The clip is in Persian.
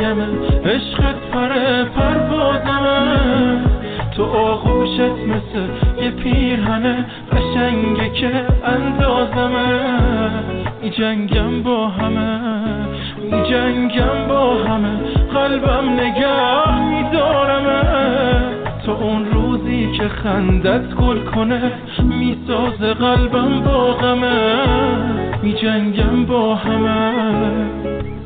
پایمه، عشقت پر پروازمه، تو آغوشت مثل یه پیرهنه قشنگه که اندازمه. می جنگم با همه، می جنگم با همه، قلبم نگه میدارمه. تو اون روزی که خندت گل کنه میسازه قلبم با غمه. می جنگم با همه.